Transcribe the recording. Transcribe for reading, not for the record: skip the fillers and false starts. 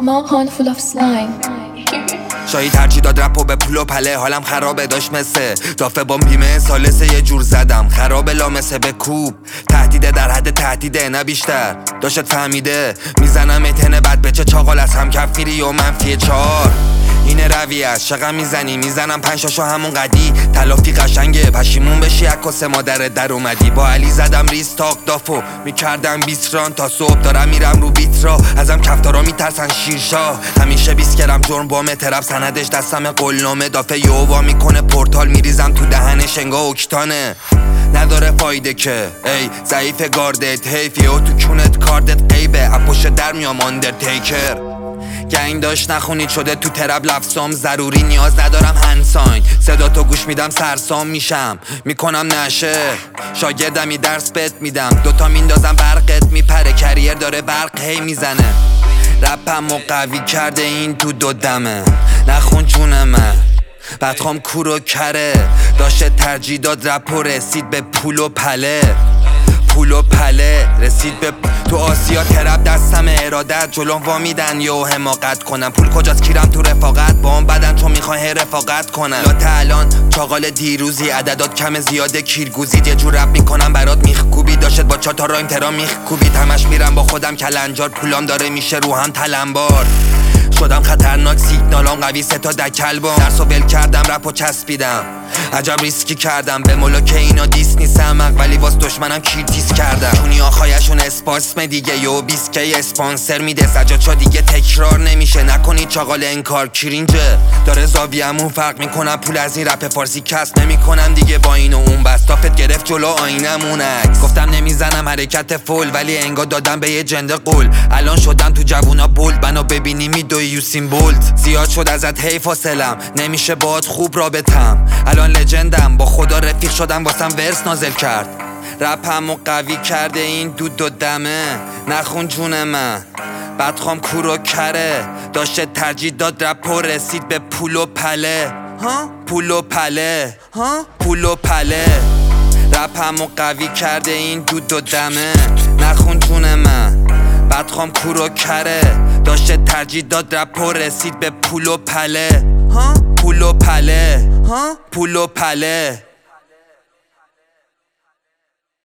handful of slime. شاید هرچی داد رپو به پول و پله، حالم خرابه داشت مثه دافه با بیمه سالسه یه جور زدم خرابه لامسه به کوب تهدیده در حد تهدیده نه بیشتر داشت فهمیده میزنم اتنه بد بچه چاقال از هم کف میری و منفی 4 اینه رویه شقم میزنم 5 شاشو همون قدی تلافی قشنگه پشیمون بشی عکاس مادرت در اومدی با علی زدم ریستاک دافو میکردم 20 ران تا صبح دارم میرم رو بیت را ازم کفتارا میترسن شیرشا همیشه 20 گرم جرم بامه ترپ سندش دستم قلنامه دافه یووا میکنه پورتال میریزم تو دهنش انگا اکتانه نداره فایده که ای ضعیف گاردت حیفیه و تو کونت کاردت قیبه اپوش در میام آندرتیکر گنگ داشت نخونید شده تو ترپ لفظام ضروری نیاز ندارم هنساین صدا تو گوش میدم سرسام میشم میکنم نشه شاگردمی درس بهت میدم دوتا میندازم برقت میپره کریر داره برق هی میزنه رپم و قوی کرده این تو دو دمه نخون جونمه بدخوام کورو کره داشته ترجیح داد رپ و رسید به پول و پله رسید به تو آسیا ترپ دستم ارادت جلوم وامیدن یو حماقت کنم پول کجاست کیرم تو رفاقت با هم بدن تو میخوای رفاقت کنم لاته الان چاقال دیروزی عددات کم زیاده کیرگوزید یه جور رپ میکنم برات میخکوبی داشت با 4 تا رایم ترا میخکوبی همش میرم با خودم کلنجار پولام داره میشه رو هم تلمبار شدم خطرناک سیگنالام قوی 3 تا دکلبام درسو ول کردم رپو چسبیدم عجب ریسکی کردم به ملاک اینا دیس نیستم ولی واس دشمنم کیرتیس کردم چونی آخایشون اسپاسم دیگه یو 20 کی اسپانسر میده سجاد شا دیگه تکرار نمیشه نکنید چاقال انکار کیرینجه داره زاویه‌مون فرق میکنم پول از این رپ فارسی کسب نمیکنم دیگه با این و اون بس تافت گرفت جلو آینمون عکس گفتم نمیزنم حرکت فول ولی انگا دادم به یه جنده قول الان شدم تو جوونا بولد بنا ببینی میدوی یوسین بولت زیاد شد ازت هی فاصلم نمیشه باهات خوب رابطم الان لجندم با خدا رفیق شدم واسم ورس نازل کرد رپمو قوی کرده این دو دمه نخون جون من بدخوام کورو کره داشته ترجیح داد رپ و رسید به پول و پله رپمو قوی کرده این دو دمه نخون جون من بدخوام کورو کره داشته ترجیح داد رپ و رسید به پول و پله